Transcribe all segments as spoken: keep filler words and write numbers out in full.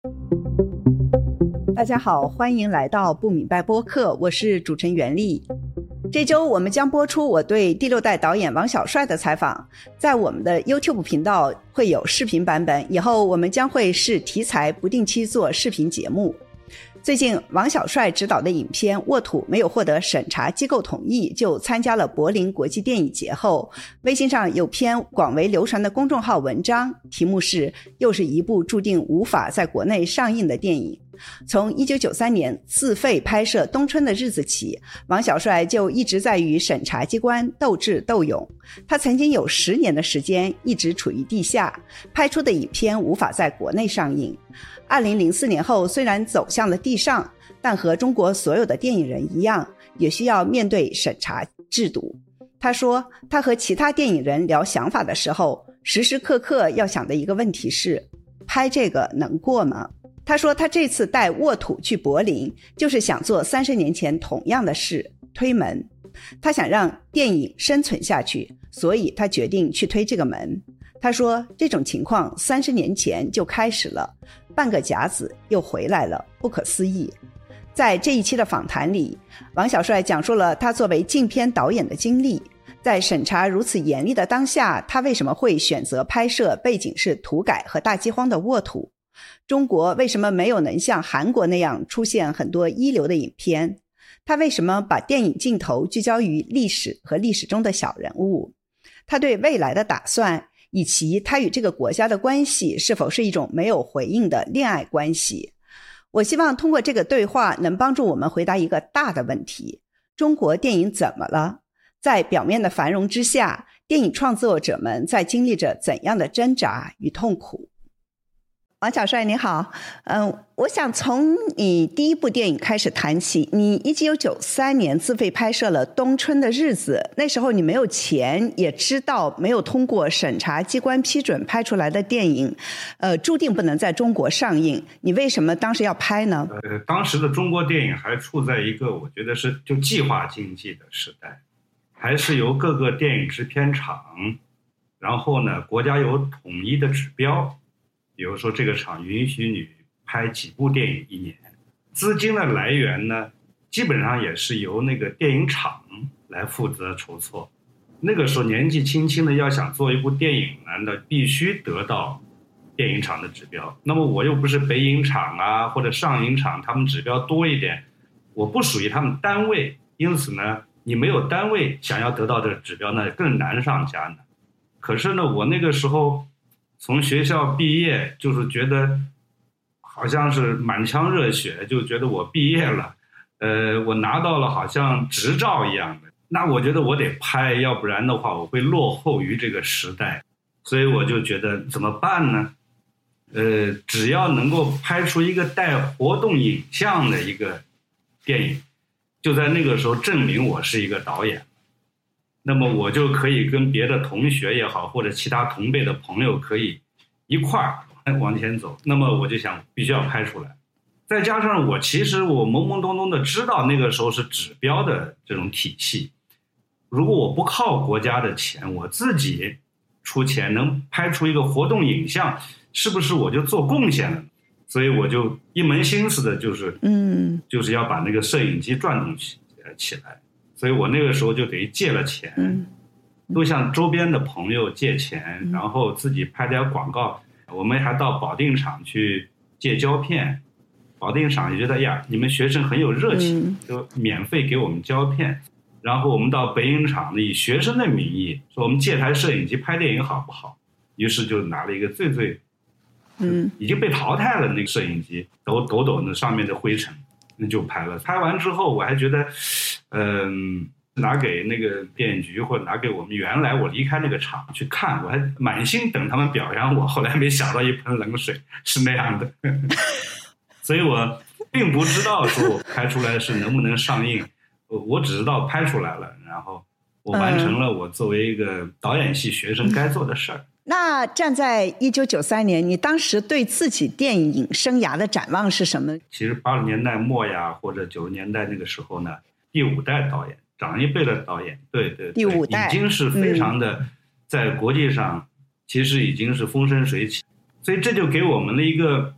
大家好，欢迎来到不明白播客，我是主持人袁丽。这周我们将播出我对第六代导演王小帅的采访，在我们的 YouTube 频道会有视频版本，以后我们将会视题材不定期做视频节目。最近王小帅执导的影片《沃土》没有获得审查机构同意就参加了柏林国际电影节后，微信上有篇广为流传的公众号文章，题目是又是一部注定无法在国内上映的电影。从一九九三年自费拍摄《冬春的日子》起，王小帅就一直在与审查机关斗智斗勇。他曾经有十年的时间一直处于地下，拍出的影片无法在国内上映。二零零四年后虽然走向了地上，但和中国所有的电影人一样，也需要面对审查制度。他说他和其他电影人聊想法的时候，时时刻刻要想的一个问题是，拍这个能过吗？他说他这次带沃土去柏林，就是想做三十年前同样的事，推门。他想让电影生存下去，所以他决定去推这个门。他说这种情况三十年前就开始了，半个甲子又回来了，不可思议。在这一期的访谈里，王小帅讲述了他作为禁片导演的经历，在审查如此严厉的当下，他为什么会选择拍摄背景是土改和大饥荒的沃土，中国为什么没有能像韩国那样出现很多一流的影片，他为什么把电影镜头聚焦于历史和历史中的小人物，他对未来的打算，以及他与这个国家的关系是否是一种没有回应的恋爱关系。我希望通过这个对话能帮助我们回答一个大的问题：中国电影怎么了？在表面的繁荣之下，电影创作者们在经历着怎样的挣扎与痛苦？王小帅你好，嗯，我想从你第一部电影开始谈起。你一九九三年自费拍摄了《冬春的日子》，那时候你没有钱，也知道没有通过审查机关批准拍出来的电影，呃，注定不能在中国上映。你为什么当时要拍呢？ 呃，当时的中国电影还处在一个我觉得是就计划经济的时代，还是由各个电影制片厂，然后呢，国家有统一的指标。比如说这个厂允许你拍几部电影一年，资金的来源呢，基本上也是由那个电影厂来负责筹措。那个时候年纪轻轻的要想做一部电影呢，那必须得到电影厂的指标。那么我又不是北影厂啊或者上影厂，他们指标多一点，我不属于他们单位，因此呢，你没有单位想要得到这个指标呢，更难上加难。可是呢，我那个时候从学校毕业，就是觉得好像是满腔热血，就觉得我毕业了，呃，我拿到了好像执照一样的。那我觉得我得拍，要不然的话我会落后于这个时代。所以我就觉得怎么办呢？呃，只要能够拍出一个带活动影像的一个电影，就在那个时候证明我是一个导演。那么我就可以跟别的同学也好，或者其他同辈的朋友可以一块儿往前走。那么我就想必须要拍出来。再加上我其实我懵懵懂懂的知道那个时候是指标的这种体系，如果我不靠国家的钱，我自己出钱能拍出一个活动影像，是不是我就做贡献了？所以我就一门心思的就是嗯，就是要把那个摄影机转动起起来。所以我那个时候就等于借了钱，嗯，都向周边的朋友借钱，嗯，然后自己拍点广告。我们还到保定厂去借胶片，保定厂也觉得呀，你们学生很有热情，就免费给我们胶片。然后我们到北影厂以学生的名义说我们借台摄影机拍电影好不好？于是就拿了一个最最，嗯，已经被淘汰了那个摄影机，抖抖抖那上面的灰尘，那就拍了。拍完之后我还觉得嗯，拿给那个电影局或者拿给我们原来我离开那个厂去看，我还满心等他们表扬我，后来没想到一盆冷水是那样的所以我并不知道说我拍出来是能不能上映，我只知道拍出来了，然后我完成了我作为一个导演系学生该做的事儿、嗯、 那站在一九九三年，你当时对自己电影生涯的展望是什么？ 其实八十年代末呀或者九十年代那个时候呢，第五代导演，长一辈的导演，对对对， 第五代已经是非常的、嗯、在国际上其实已经是风生水起，所以这就给我们了一个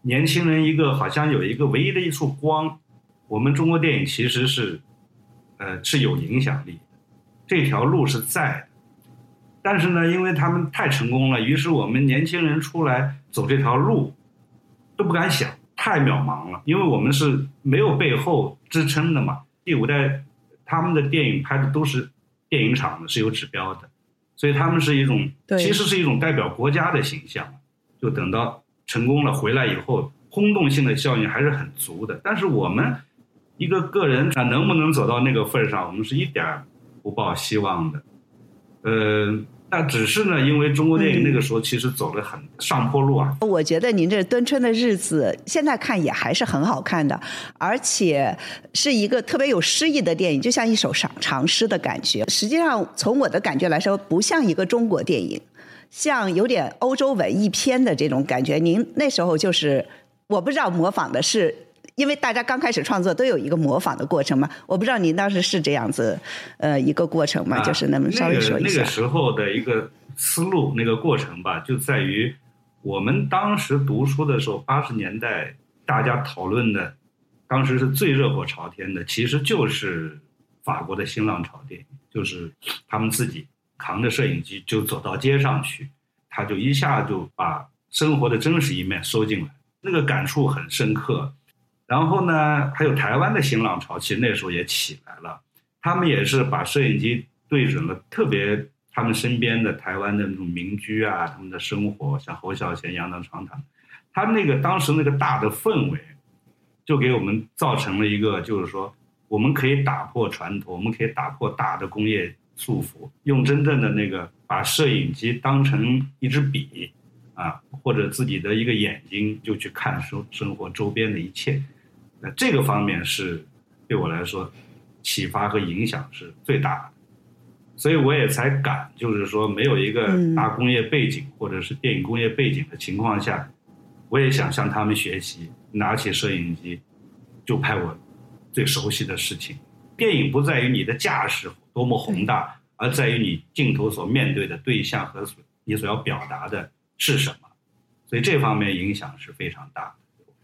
年轻人一个好像有一个唯一的一束光，我们中国电影其实是呃是有影响力的，这条路是在的。但是呢，因为他们太成功了，于是我们年轻人出来走这条路都不敢想，太渺茫了，因为我们是没有背后支撑的嘛。第五代他们的电影拍的都是电影厂的，是有指标的，所以他们是一种其实是一种代表国家的形象。就等到成功了回来以后，轰动性的效应还是很足的。但是我们一个个人啊，能不能走到那个份上，我们是一点不抱希望的。呃，那只是呢，因为中国电影那个时候其实走了很上坡路啊。 嗯、我觉得您这敦春的日子现在看也还是很好看的，而且是一个特别有诗意的电影，就像一首长长诗的感觉。实际上从我的感觉来说，不像一个中国电影，像有点欧洲文艺片的这种感觉。您那时候就是我不知道模仿的是，因为大家刚开始创作都有一个模仿的过程嘛，我不知道您当时是这样子呃一个过程吗、啊、就是能不能稍微说一下、 那个、那个时候的一个思路，那个过程吧，就在于我们当时读书的时候，八十年代大家讨论的当时是最热火朝天的，其实就是法国的新浪潮电影，就是他们自己扛着摄影机就走到街上去，他就一下就把生活的真实一面收进来，那个感触很深刻。然后呢，还有台湾的新浪潮，其实那时候也起来了，他们也是把摄影机对准了特别他们身边的台湾的那种民居啊，他们的生活，像侯孝贤、杨德昌他们，他那个当时那个大的氛围，就给我们造成了一个，就是说我们可以打破传统，我们可以打破大的工业束缚，用真正的那个把摄影机当成一支笔啊，或者自己的一个眼睛，就去看生生活周边的一切。那这个方面是对我来说启发和影响是最大的，所以我也才敢，就是说没有一个大工业背景或者是电影工业背景的情况下，我也想向他们学习，拿起摄影机就拍我最熟悉的事情。电影不在于你的架势多么宏大，而在于你镜头所面对的对象和你所要表达的是什么，所以这方面影响是非常大的。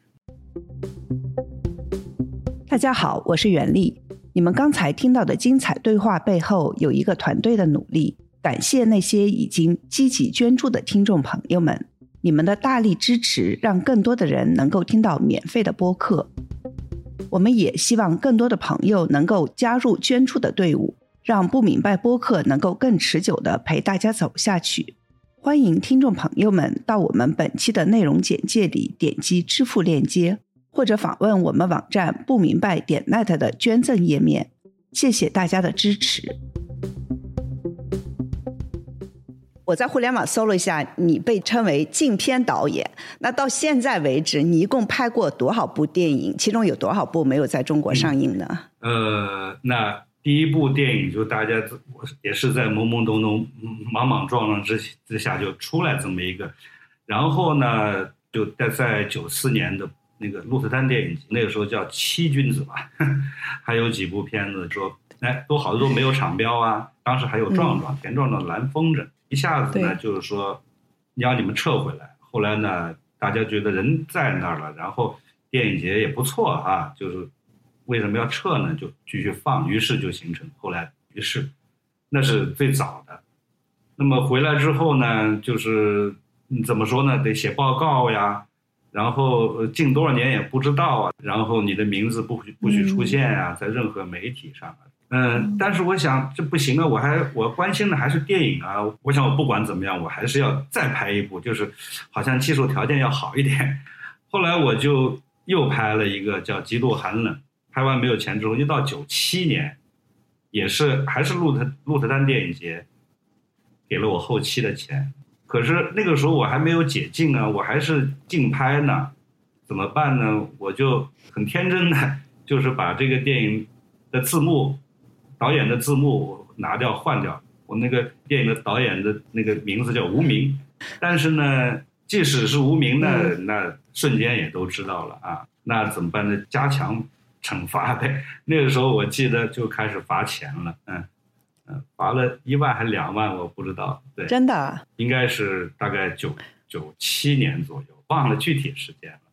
大家好，我是袁丽。你们刚才听到的精彩对话背后有一个团队的努力，感谢那些已经积极捐助的听众朋友们，你们的大力支持让更多的人能够听到免费的播客。我们也希望更多的朋友能够加入捐助的队伍，让不明白播客能够更持久地陪大家走下去。欢迎听众朋友们到我们本期的内容简介里点击支付链接，或者访问我们网站不明白点 net 的捐赠页面。谢谢大家的支持。我在互联网搜了一下，你被称为禁片导演，那到现在为止你一共拍过多少部电影？其中有多少部没有在中国上映呢？ 嗯、呃那第一部电影就大家也是在懵懵懂懂莽莽撞撞之之下就出来这么一个，然后呢就在在九四年的那个鹿特丹电影节，那个时候叫七君子吧，还有几部片子说哎都好多都没有厂标啊，当时还有壮壮、嗯、田壮壮、蓝风筝，一下子呢就是说你让你们撤回来，后来呢大家觉得人在那儿了，然后电影节也不错啊，就是为什么要撤呢？就继续放，于是就形成后来于是，那是最早的。那么回来之后呢，就是怎么说呢？得写报告呀，然后近多少年也不知道啊，然后你的名字不不许出现啊，在任何媒体上。嗯，但是我想这不行啊，我还我关心的还是电影啊。我想我不管怎么样，我还是要再拍一部，就是好像技术条件要好一点。后来我就又拍了一个叫《极度寒冷》。拍完没有钱之后，一到九七年，也是还是鹿特鹿特丹电影节给了我后期的钱，可是那个时候我还没有解禁啊，我还是竞拍呢，怎么办呢？我就很天真的，就是把这个电影的字幕、导演的字幕拿掉换掉，我那个电影的导演的那个名字叫无名，但是呢，即使是无名呢，那瞬间也都知道了啊，那怎么办呢？加强惩罚呗，那个时候我记得就开始罚钱了，嗯嗯，罚了一万还两万，我不知道，对， 真的， 应该是大概九九七年左右，忘了具体时间了。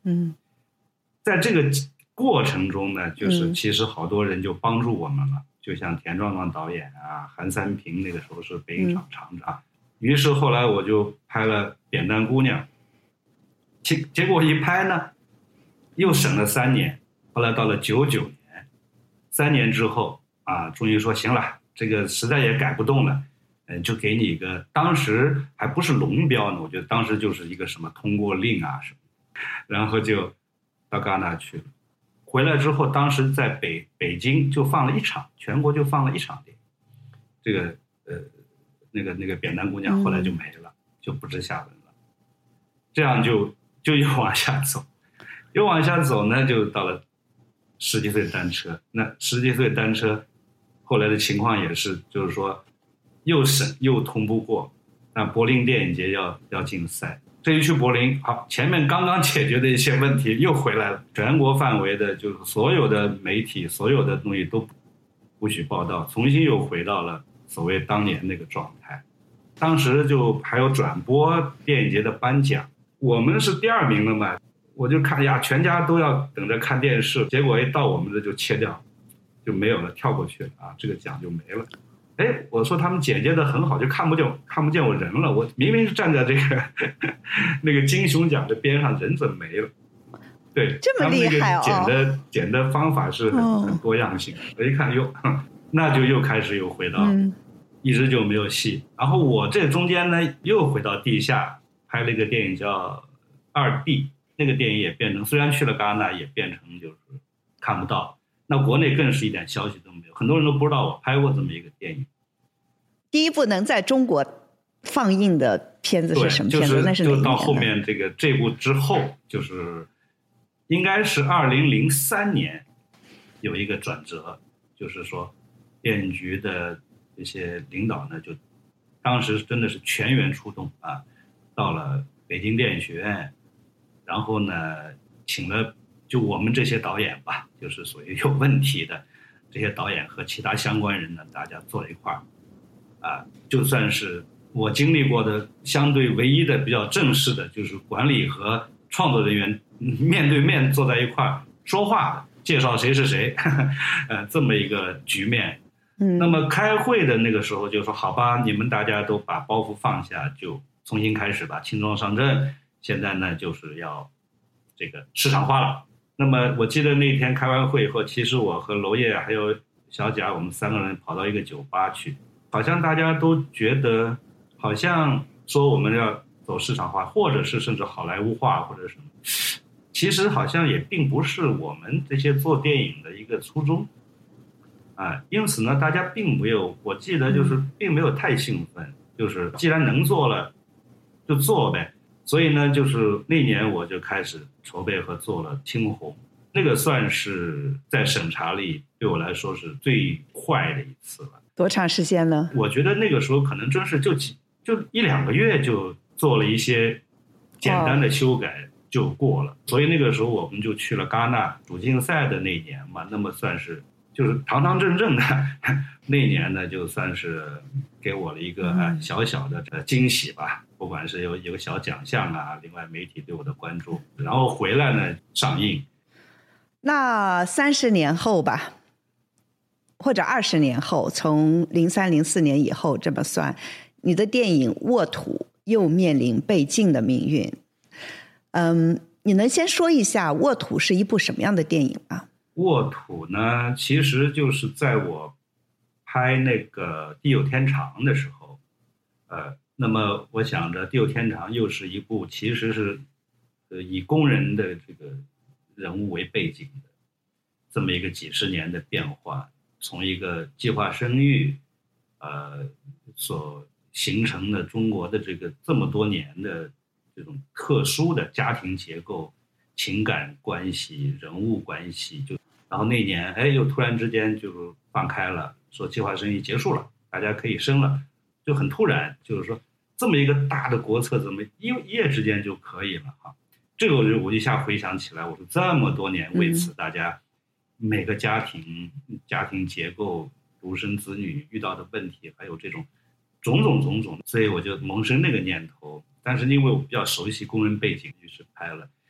嗯， 在这个过程中呢，就是嗯其实好多人就帮助我们了，就像田壮壮导演啊，韩三平那个时候是北影厂厂长，于是后来我就拍了《扁担姑娘》，结结果一拍呢，又省了三年，后来到了九九年，三年之后啊，终于说行了，这个实在也改不动了，嗯，就给你一个，当时还不是龙标呢，我觉得当时就是一个什么通过令啊什么，然后就到戛纳去了。回来之后，当时在北北京就放了一场，全国就放了一场电影。这个呃，那个那个扁担姑娘后来就没了，嗯、就不知下文了。这样就就又往下走，又往下走呢，就到了十几岁单车。那十几岁单车后来的情况也是，就是说又审又通不过，那柏林电影节要要竞赛。这一去柏林，好，前面刚刚解决的一些问题又回来了。全国范围的，就是所有的媒体，所有的东西都不许报道，重新又回到了所谓当年那个状态。当时就还有转播电影节的颁奖，我们是第二名了嘛，我就看呀，全家都要等着看电视，结果一到我们这就切掉，就没有了，跳过去了啊，这个奖就没了。哎，我说他们剪接的很好，就看不见看不见我人了。我明明是站在这个那个金熊奖的边上，人怎么没了？对， 这么厉害哦！ 剪的剪的方法是很、哦、很多样性。我一看哟，那就又开始又回到，嗯、一直就没有戏。然后我这中间呢，又回到地下拍了一个电影叫《二弟》，那个电影也变成，虽然去了戛纳，也变成就是看不到。那国内更是一点消息都没有，很多人都不知道我拍过这么一个电影。 第一部能在中国放映的片子是什么片子？ 就是、 那是哪一年的？ 就到后面这个这部之后，就是应该是二零零三年有一个转折，就是说电影局的这些领导呢，就当时真的是全员出动啊，到了北京电影学院，然后呢请了。就我们这些导演吧，就是属于有问题的这些导演和其他相关人呢，大家坐在一块儿，啊，就算是我经历过的相对唯一的比较正式的，就是管理和创作人员面对面坐在一块儿说话，介绍谁是谁，呵呵呃，这么一个局面。嗯，那么开会的那个时候就说，好吧，你们大家都把包袱放下，就重新开始吧，轻装上阵。现在呢，就是要这个市场化了。那么我记得那天开完会以后，其实我和娄烨还有小贾，我们三个人跑到一个酒吧去，好像大家都觉得好像说我们要走市场化，或者是甚至好莱坞化或者什么，其实好像也并不是我们这些做电影的一个初衷啊，因此呢大家并没有，我记得就是并没有太兴奋，就是既然能做了就做呗。所以呢，就是那年我就开始筹备和做了青红，那个算是在审查里对我来说是最快的一次了。 多长时间呢？ 我觉得那个时候可能真是就几就一两个月就做了一些简单的修改就过了。哦、所以那个时候我们就去了戛纳主竞赛的那一年嘛，那么算是就是堂堂正正的那一年呢，就算是给我了一个、嗯、小小的惊喜吧。不管是有有个小奖项啊，另外媒体对我的关注，然后回来呢上映。 那三十年后吧，或者二十年后，从零三零四年以后这么算，你的电影《沃土》又面临被禁的命运。嗯，你能先说一下《沃土》是一部什么样的电影吗？ 沃土呢，其实就是在我拍那个《地久天长》的时候，呃。那么我想着《地久天长》又是一部其实是呃以工人的这个人物为背景的这么一个几十年的变化，从一个计划生育呃所形成的中国的这个这么多年的这种特殊的家庭结构、情感关系、人物关系，就然后那年哎又突然之间就放开了，说计划生育结束了，大家可以生了。就很突然，就是说这么一个大的国策怎么一一夜之间就可以了哈？这个我就我一下回想起来，我说这么多年为此大家每个家庭家庭结构、独生子女遇到的问题，还有这种种种种种，所以我就萌生那个念头。但是因为我比较熟悉工人背景，于是拍了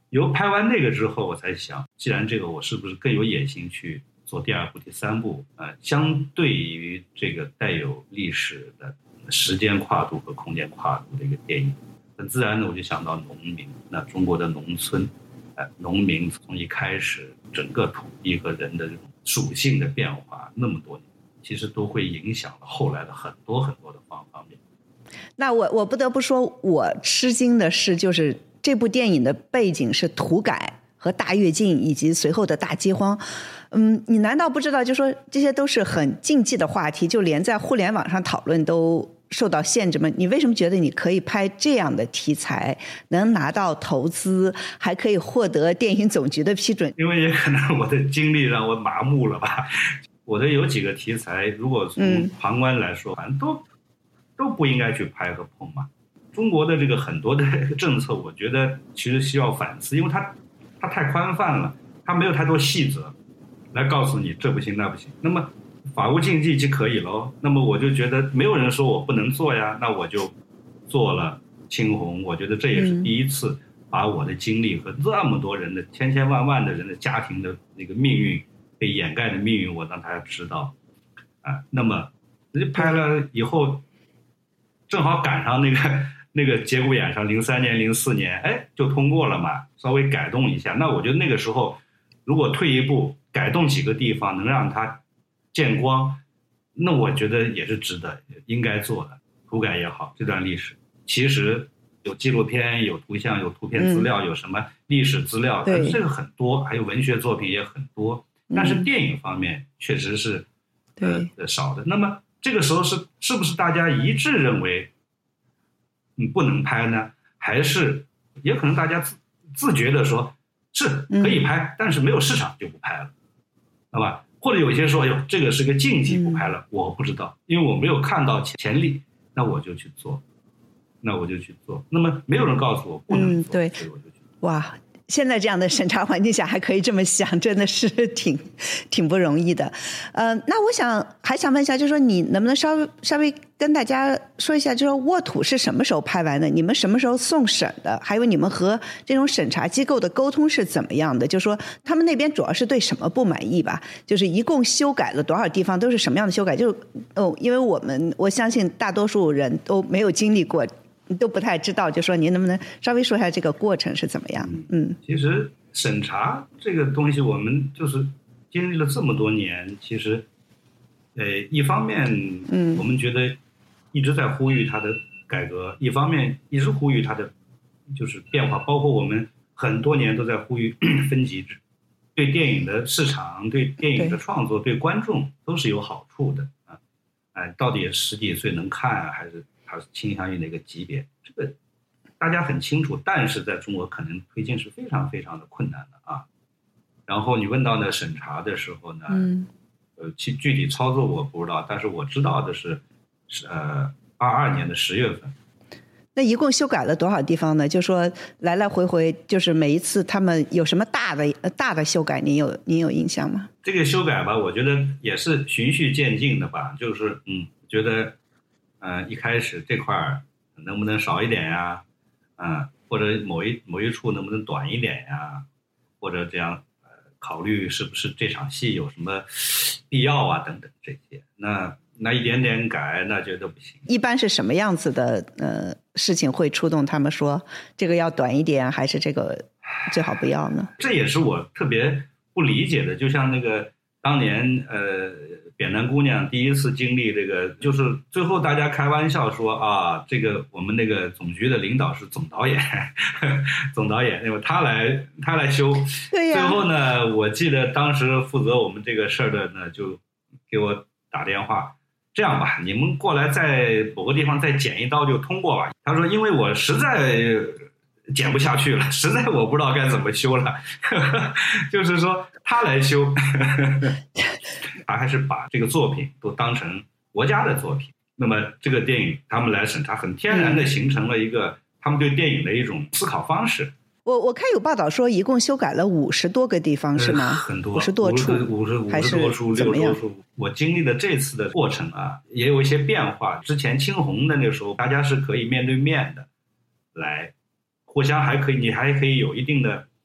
由拍完那个之后，我才想，既然这个，我是不是更有野心去做第二部、第三部？呃，相对于这个带有历史的时间跨度和空间跨度的一个电影，很自然的我就想到农民。那中国的农村，呃，农民从一开始，整个土地和人的这种属性的变化，那么多年，其实都会影响了后来的很多很多的方方面。 那我我不得不说，我吃惊的是，就是这部电影的背景是土改和大跃进以及随后的大饥荒。嗯，你难道不知道，就说这些都是很禁忌的话题，就连在互联网上讨论都受到限制吗？你为什么觉得你可以拍这样的题材，能拿到投资，还可以获得电影总局的批准？ 因为也可能我的经历让我麻木了吧。我的有几个题材，如果从旁观来说，嗯、反正都都不应该去拍和碰嘛。中国的这个很多的政策，我觉得其实需要反思，因为它它太宽泛了，它没有太多细则来告诉你这不行那不行。那么法无禁忌即可以咯。那么我就觉得没有人说我不能做呀，那我就做了青红。我觉得这也是第一次把我的经历和这么多人的千千万万的人的家庭的那个命运被掩盖的命运，我让大家知道啊。那么拍了以后，正好赶上那个那个节骨眼上，零三年、零四年，哎，就通过了嘛，稍微改动一下。那我觉得那个时候，如果退一步改动几个地方，能让它见光，那我觉得也是值得、应该做的。土改也好，这段历史其实有纪录片、有图像、有图片资料、嗯、有什么历史资料，这个很多，还有文学作品也很多。但是电影方面确实是、嗯、呃少的。那么这个时候是是不是大家一致认为你不能拍呢？还是也可能大家自自觉的说是可以拍、嗯、但是没有市场就不拍了，好吧？或者有些说，哎呦，这个是个禁忌不拍了、嗯、我不知道，因为我没有看到潜力，那我就去做那我就去做那么没有人告诉我不能做、嗯、对，所以我就去做。 哇，现在这样的审查环境下还可以这么想，真的是挺挺不容易的。呃，那我想还想问一下，就是说你能不能稍微稍微跟大家说一下，就是说沃土是什么时候拍完的？你们什么时候送审的？还有你们和这种审查机构的沟通是怎么样的？就是说他们那边主要是对什么不满意吧？就是一共修改了多少地方，都是什么样的修改？就是哦，因为我们我相信大多数人都没有经历过。都不太知道，就说您能不能稍微说一下这个过程是怎么样？嗯， 其实审查这个东西，我们就是经历了这么多年，其实，呃，一方面，嗯，我们觉得一直在呼吁它的改革，一方面一直呼吁它的就是变化，包括我们很多年都在呼吁分级制，对电影的市场、对电影的创作、对观众都是有好处的啊！哎，到底十几岁能看还是？它是倾向于哪个级别，这个大家很清楚，但是在中国可能推进是非常非常的困难的啊。然后你问到呢审查的时候呢，嗯，呃，其具体操作我不知道，但是我知道的是，是呃二二年的十月份。 那一共修改了多少地方呢？就说来来回回，就是每一次他们有什么大的大的修改，你有你有印象吗？ 这个修改吧，我觉得也是循序渐进的吧，就是嗯，觉得。呃，一开始这块儿能不能少一点呀？嗯、呃，或者某一某一处能不能短一点呀？或者这样呃，考虑是不是这场戏有什么必要啊？等等这些，那那一点点改，那觉得不行。 一般是什么样子的呃事情会触动他们说这个要短一点，还是这个最好不要呢？ 这也是我特别不理解的，就像那个当年呃。扁担姑娘第一次经历这个，就是最后大家开玩笑说啊，这个我们那个总局的领导是总导演，总导演，因为他来他来修。 对呀。 最后呢，我记得当时负责我们这个事儿的呢，就给我打电话，这样吧，你们过来在某个地方再剪一刀就通过吧。他说，因为我实在剪不下去了，实在我不知道该怎么修了，就是说他来修。他还是把这个作品都当成国家的作品，那么这个电影他们来审查，很天然的形成了一个他们对电影的一种思考方式。 我我看有报道说，一共修改了五十多个地方，是吗？ 很多， 五十多处， 五十五十多处，六十多处。我经历了这次的过程啊，也有一些变化。之前青红的那个时候，大家是可以面对面的来，互相还可以，你还可以有一定的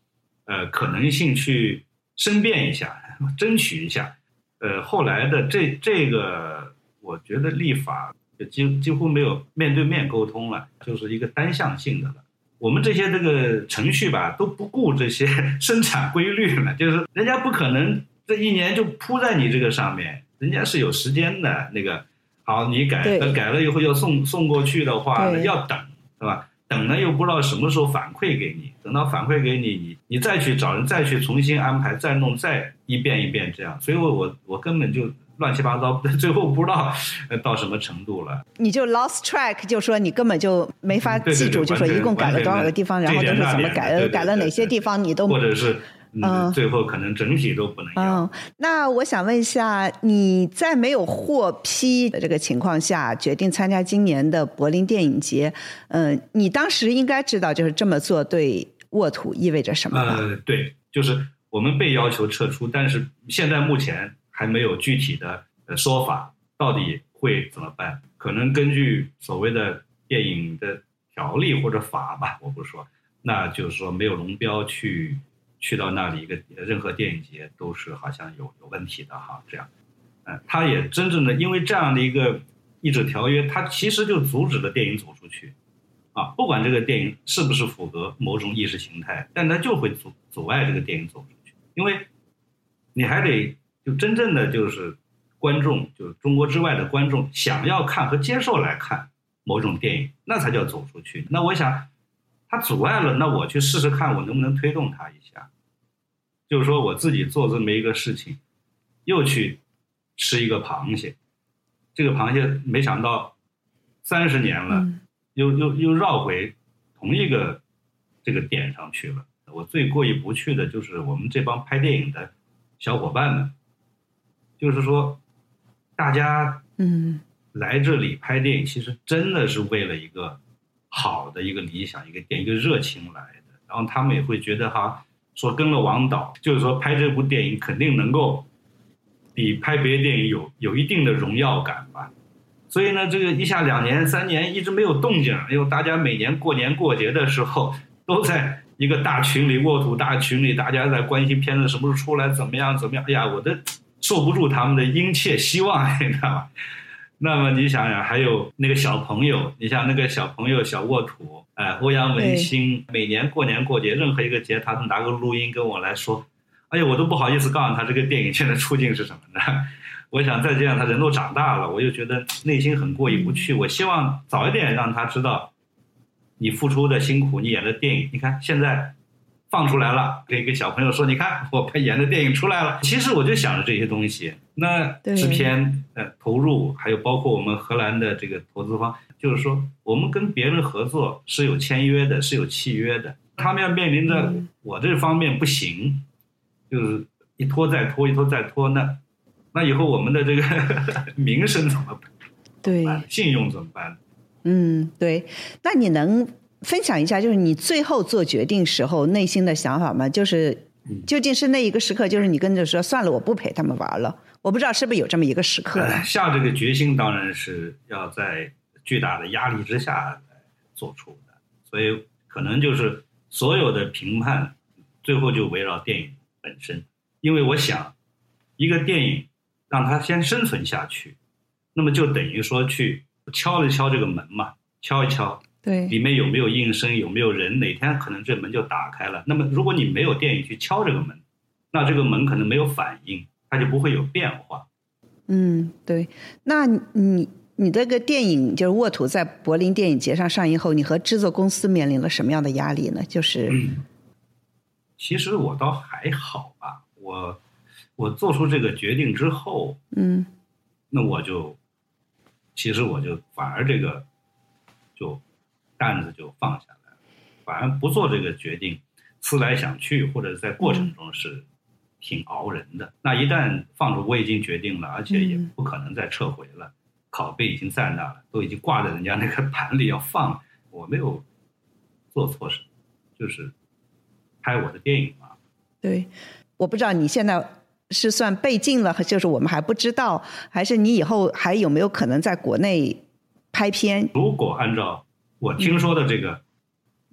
呃可能性去申辩一下，争取一下。呃，后来的这这个，我觉得立法几几乎没有面对面沟通了，就是一个单向性的了。我们这些这个程序吧，都不顾这些生产规律了，就是人家不可能这一年就扑在你这个上面，人家是有时间的。那个好，你改改了以后要送送过去的话，要等，是吧？等呢又不知道什么时候反馈给你，等到反馈给你，你你再去找人，再去重新安排，再弄，再一遍一遍这样。所以我我我根本就乱七八糟，最后不知道到什么程度了。 你就 lost track， 就说你根本就没法记住，就说一共改了多少个地方，然后都是怎么改的，改了哪些地方你都或者是。嗯，最后可能整体都不能要。 嗯，那我想问一下，你在没有获批的这个情况下，决定参加今年的柏林电影节，嗯、呃，你当时应该知道，就是这么做对沃土意味着什么吧？ 呃，对，就是我们被要求撤出，但是现在目前还没有具体的说法，到底会怎么办？可能根据所谓的电影的条例或者法吧，我不说，那就是说没有龙标去。去到那里一个任何电影节都是好像有有问题的哈，这样，嗯，他也真正的因为这样的一个译制条约，它其实就阻止了电影走出去，啊，不管这个电影是不是符合某种意识形态，但它就会阻阻碍这个电影走出去，因为你还得就真正的就是观众，就是中国之外的观众想要看和接受来看某种电影，那才叫走出去。那我想它阻碍了，那我去试试看我能不能推动它一下。就是说我自己做这么一个事情，又去吃一个螃蟹，这个螃蟹没想到三十年了，嗯、又又又绕回同一个这个点上去了。我最过意不去的就是我们这帮拍电影的小伙伴们，就是说大家嗯来这里拍电影，其实真的是为了一个好的一个理想，一个点一个热情来的，然后他们也会觉得哈。说跟了王导，就是说拍这部电影肯定能够比拍别的电影有有一定的荣耀感吧。所以呢，这个一下两年三年一直没有动静，因为大家每年过年过节的时候都在一个大群里，沃土大群里，大家在关心片子什么时候出来，怎么样怎么样。哎呀，我的受不住他们的殷切希望，你知道吗？那么你想想，还有那个小朋友，你像那个小朋友小沃土，哎、呃，欧阳文兴，每年过年过节，任何一个节，他都拿个录音跟我来说，哎呀，我都不好意思告诉他这个电影现在处境是什么的。我想再这样，他人都长大了，我又觉得内心很过意不去。我希望早一点让他知道，你付出的辛苦，你演的电影，你看现在放出来了，给一个小朋友说，你看我演的电影出来了。其实我就想着这些东西。那制片呃投入，还有包括我们荷兰的这个投资方，就是说我们跟别人合作是有签约的，是有契约的。他们要面临着我这方面不行，就是一拖再拖，一拖再拖，那那以后我们的这个名声怎么办？ 对， 信用怎么办？ 嗯，对。那你能分享一下，就是你最后做决定时候内心的想法吗？就是究竟是那一个时刻，就是你跟着说算了，我不陪他们玩了。我不知道是不是有这么一个时刻、 呃、下这个决心当然是要在巨大的压力之下做出的，所以可能就是所有的评判最后就围绕电影本身。因为我想一个电影让它先生存下去，那么就等于说去敲了敲这个门嘛，敲一敲， 对， 里面有没有应声，有没有人，哪天可能这门就打开了。那么如果你没有电影去敲这个门，那这个门可能没有反应，它就不会有变化。 嗯，对。那你你这个电影就是沃土在柏林电影节上上映后，你和制作公司面临了什么样的压力呢？就是、嗯、 其实我倒还好吧，我我做出这个决定之后，嗯，那我就其实我就反而这个就担子就放下来了，反而不做这个决定，思来想去，或者在过程中是挺熬人的。那一旦放着，我已经决定了，而且也不可能再撤回了，拷贝已经在那了，都已经挂在人家那个盘里要放，我没有做错什么，就是拍我的电影嘛。 对，我不知道你现在是算被禁了，就是我们还不知道，还是你以后还有没有可能在国内拍片？ 如果按照我听说的这个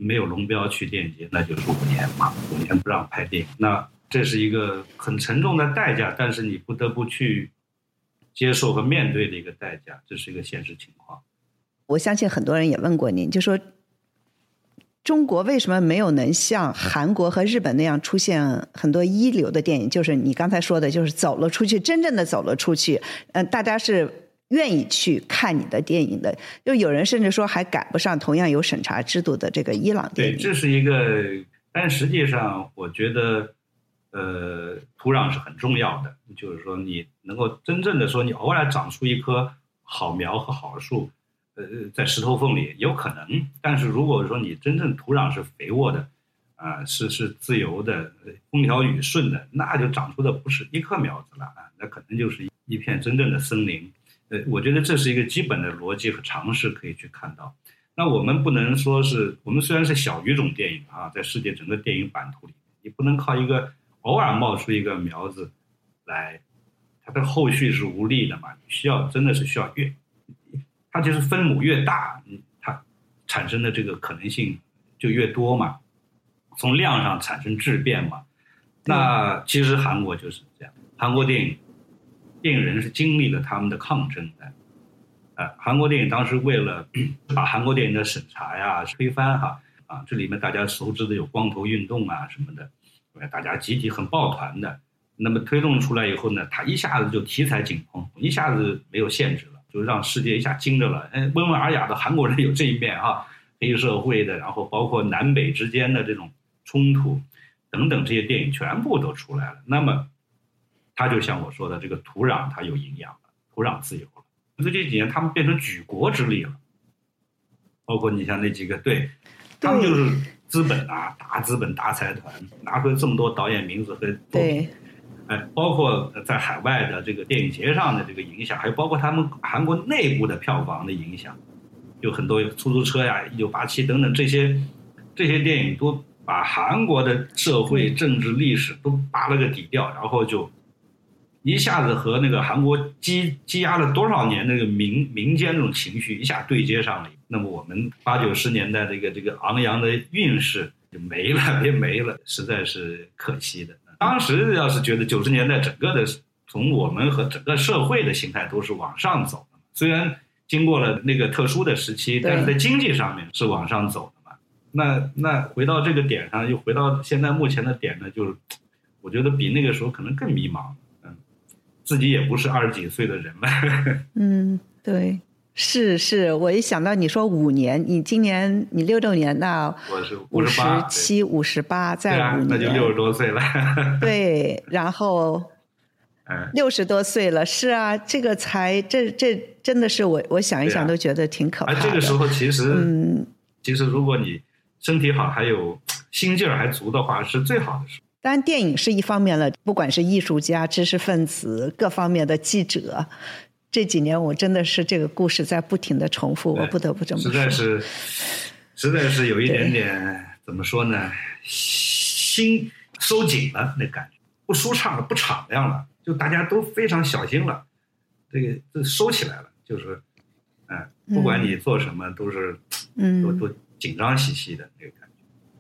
没有龙标去电影节，那就是五年嘛，五年不让拍电影，那这是一个很沉重的代价，但是你不得不去接受和面对的一个代价，这是一个现实情况。 我相信很多人也问过您，就说中国为什么没有能像韩国和日本那样出现很多一流的电影，就是你刚才说的，就是走了出去，真正的走了出去，呃，大家是愿意去看你的电影的。就有人甚至说还赶不上同样有审查制度的这个伊朗电影。 对，这是一个，但实际上我觉得呃，土壤是很重要的，就是说你能够真正的说你偶尔长出一棵好苗和好树，呃，在石头缝里有可能，但是如果说你真正土壤是肥沃的，啊、呃，是是自由的，风调雨顺的，那就长出的不是一棵苗子了啊，那可能就是一片真正的森林。呃，我觉得这是一个基本的逻辑和常识可以去看到。那我们不能说是我们虽然是小语种电影啊，在世界整个电影版图里，你不能靠一个偶尔冒出一个苗子来，它的后续是无力的嘛，需要真的是需要越。它就是分母越大，它产生的这个可能性就越多嘛，从量上产生质变嘛。那其实韩国就是这样，韩国电影电影人是经历了他们的抗争的。呃，韩国电影当时为了把韩国电影的审查呀推翻哈啊，这里面大家熟知的有光头运动啊什么的，大家集体很抱团的。那么推动出来以后呢，它一下子就题材紧绷，一下子没有限制了。就让世界一下惊着了，哎，温文尔雅的韩国人有这一面啊，黑社会的，然后包括南北之间的这种冲突等等，这些电影全部都出来了。那么，它就像我说的，这个土壤它有营养了，土壤自由了。最近几年，他们变成举国之力了，包括你像那几个，对，他们就是资本啊，大资本、大财团，拿出来这么多导演名字和作品。哎，包括在海外的这个电影节上的这个影响，还有包括他们韩国内部的票房的影响，有很多出租车呀、一九八七等等这些这些电影都把韩国的社会、政治、历史都扒了个底调，然后就一下子和那个韩国积积压了多少年那个民民间那种情绪一下对接上了。那么我们八九十年代这个这个昂扬的韵势就没了，别没了，实在是可惜的。当时要是觉得九十年代整个的从我们和整个社会的形态都是往上走的，虽然经过了那个特殊的时期，但是在经济上面是往上走的嘛。那那回到这个点上，又回到现在目前的点呢，就是我觉得比那个时候可能更迷茫，嗯，自己也不是二十几岁的人了。 嗯，对。是是，我一想到你说五年，你今年你六六年，那我是五十七、五十八，再五年， 那就六十多岁了。 对，然后六十多岁了，是啊，这个才这这真的是我我想一想都觉得挺可怕的。 而这个时候其实，嗯，其实如果你身体好，还有心劲儿还足的话，是最好的时候。 当然，电影是一方面了，不管是艺术家、知识分子、各方面的记者。这几年我真的是这个故事在不停的重复，我不得不这么说， 实在是实在是有一点点怎么说呢，心收紧了那感觉，不舒畅了，不敞亮了，就大家都非常小心了，这个这收起来了，就是嗯、呃，不管你做什么都是嗯都都紧张兮兮的那个感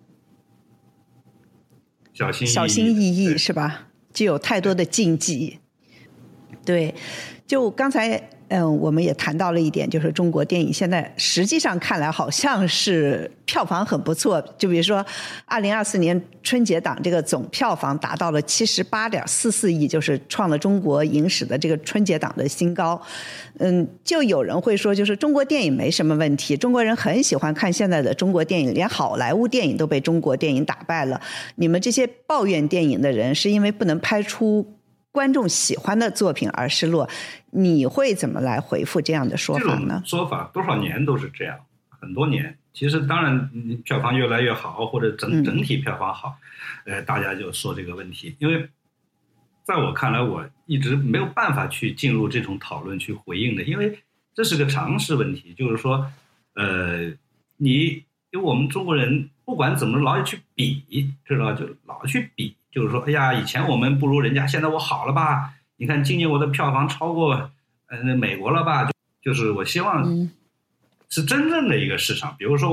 觉，小心翼翼小心翼翼是吧？就有太多的禁忌。对，就刚才嗯，我们也谈到了一点，就是中国电影现在实际上看来好像是票房很不错，就比如说二零二四年春节档这个总票房达到了七十八点四四亿，就是创了中国影史的这个春节档的新高。嗯，就有人会说，就是中国电影没什么问题，中国人很喜欢看现在的中国电影，连好莱坞电影都被中国电影打败了。你们这些抱怨电影的人，是因为不能拍出观众喜欢的作品而失落，你会怎么来回复这样的说法呢？ 这种说法多少年都是这样，很多年。其实当然票房越来越好，或者整整体票房好，嗯、呃，大家就说这个问题。因为在我看来，我一直没有办法去进入这种讨论去回应的，因为这是个常识问题。就是说，呃，你因为我们中国人不管怎么老去比，知道就老去比。就是说，哎呀，以前我们不如人家，现在我好了吧？你看今年我的票房超过呃美国了吧？就就是我希望是真正的一个市场，比如说我们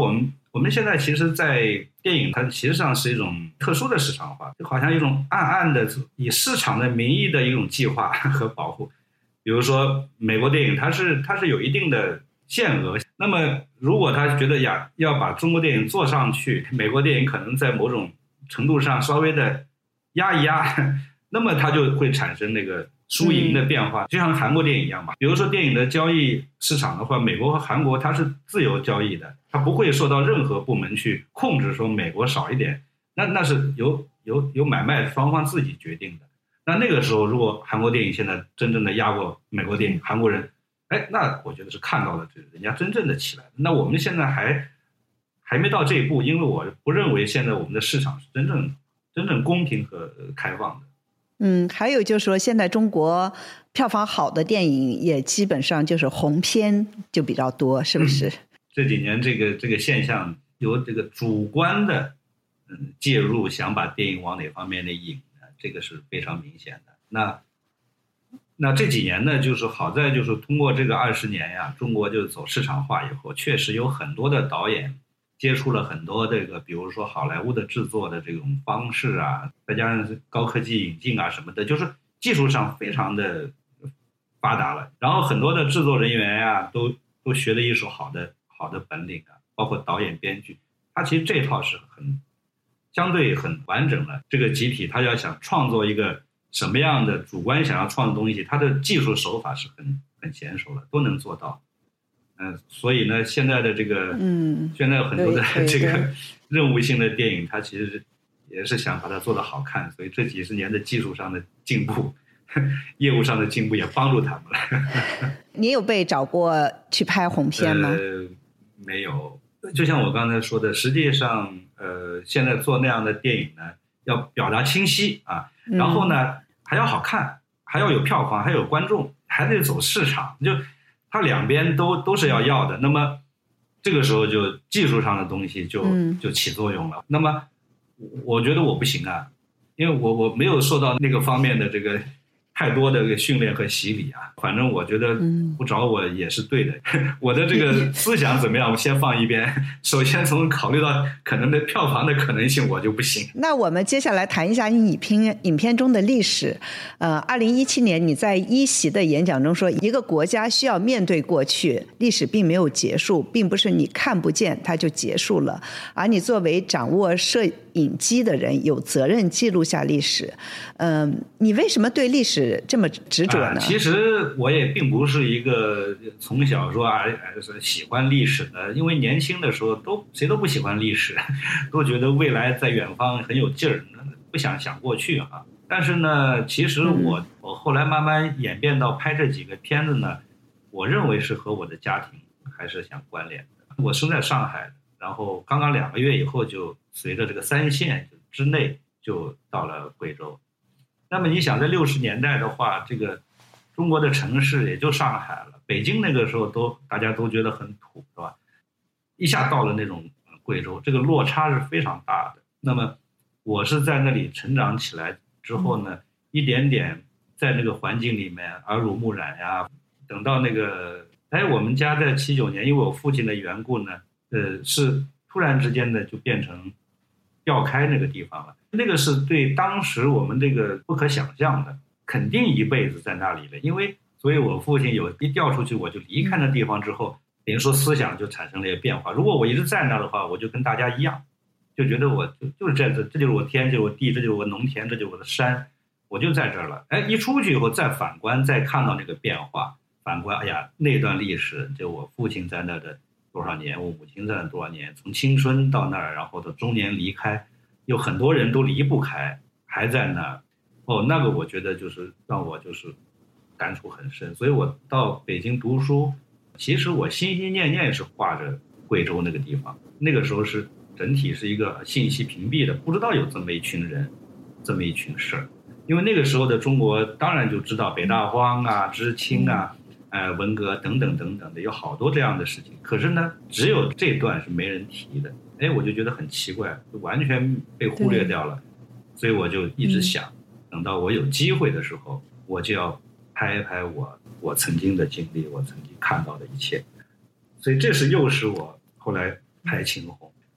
我们现在其实在电影它其实上是一种特殊的市场化，就好像一种暗暗的以市场的名义的一种计划和保护。比如说美国电影它是它是有一定的限额，那么如果他觉得呀要把中国电影做上去，美国电影可能在某种程度上稍微的压一压，那么它就会产生那个输赢的变化，就像韩国电影一样嘛。比如说电影的交易市场的话，美国和韩国它是自由交易的，它不会受到任何部门去控制，说美国少一点，那那是由由由买卖双方自己决定的。那那个时候，如果韩国电影现在真正的压过美国电影，韩国人，哎，那我觉得是看到了这人家真正的起来。那我们现在还还没到这一步，因为我不认为现在我们的市场是真正真正公平和开放的。 嗯，还有就是说，现在中国票房好的电影也基本上就是红片就比较多，是不是？嗯、 这几年这个这个现象由这个主观的嗯介入，想把电影往哪方面的引，这个是非常明显的。那那这几年呢，就是好在就是通过这个二十年呀，中国就走市场化以后，确实有很多的导演接触了很多这个，比如说好莱坞的制作的这种方式啊，再加上高科技引进啊什么的，就是技术上非常的发达了。然后很多的制作人员呀、啊，都都学了一手好的好的本领啊，包括导演、编剧，他其实这套是很相对很完整的。这个集体他要想创作一个什么样的主观想要创的东西，他的技术手法是很很娴熟的，都能做到。嗯、呃，所以呢，现在的这个，嗯，现在有很多的这个任务性的电影，它其实也是想把它做得好看，所以这几十年的技术上的进步，业务上的进步也帮助他们了。 你有被找过去拍红片吗？ 呃，没有。就像我刚才说的，实际上，呃，现在做那样的电影呢，要表达清晰啊，然后呢、嗯、还要好看，还要有票房，还有观众，还得走市场，就它两边都都是要要的。那么这个时候就技术上的东西就就起作用了。嗯、那么我觉得我不行啊，因为我我没有受到那个方面的这个太多的训练和洗礼啊。反正我觉得不找我也是对的。嗯、我的这个思想怎么样，我先放一边。首先从考虑到可能的票房的可能性，我就不行。 那我们接下来谈一下你影片影片中的历史。呃，二零一七年你在一席的演讲中说，一个国家需要面对过去，历史并没有结束，并不是你看不见它就结束了，而你作为掌握摄影机的人，有责任记录下历史。嗯、呃，你为什么对历史这么执着呢？ 啊、其实我也并不是一个从小说啊喜欢历史的，因为年轻的时候都谁都不喜欢历史，都觉得未来在远方很有劲儿，不想想过去啊。但是呢，其实我、嗯、我后来慢慢演变到拍这几个片子呢，我认为是和我的家庭还是相关联的。我生在上海，然后刚刚两个月以后就随着这个三线之内就到了贵州。那么你想，在六十年代的话，这个中国的城市也就上海了，北京那个时候都大家都觉得很土，是吧？一下到了那种贵州，这个落差是非常大的。那么我是在那里成长起来之后呢，一点点在那个环境里面耳濡目染呀。等到那个，哎，我们家在七九年，因为我父亲的缘故呢，呃，是突然之间的就变成调开那个地方了。那个是对当时我们这个不可想象的，肯定一辈子在那里了。因为所以我父亲有一调出去，我就离开那地方之后，等于说思想就产生了一个变化。如果我一直在那的话，我就跟大家一样，就觉得我就就是这这这就是我天，这就是我地，这就是我农田，这就是我的山，我就在这儿了。哎，一出去以后再反观，再看到那个变化，反观，哎呀，那段历史，就我父亲在那的多少年，我母亲在那多少年，从青春到那儿，然后到中年离开，有很多人都离不开，还在那儿。哦，那个我觉得就是让我就是感触很深。所以我到北京读书，其实我心心念念是挂着贵州那个地方。那个时候是整体是一个信息屏蔽的，不知道有这么一群人，这么一群事儿。因为那个时候的中国当然就知道北大荒啊、知青啊、呃文革等等等等的，有好多这样的事情。可是呢，只有这段是没人提的。哎，我就觉得很奇怪，就完全被忽略掉了。所以我就一直想，等到我有机会的时候，我就要拍一拍我我曾经的经历，我曾经看到的一切。所以这是诱使我后来拍青红。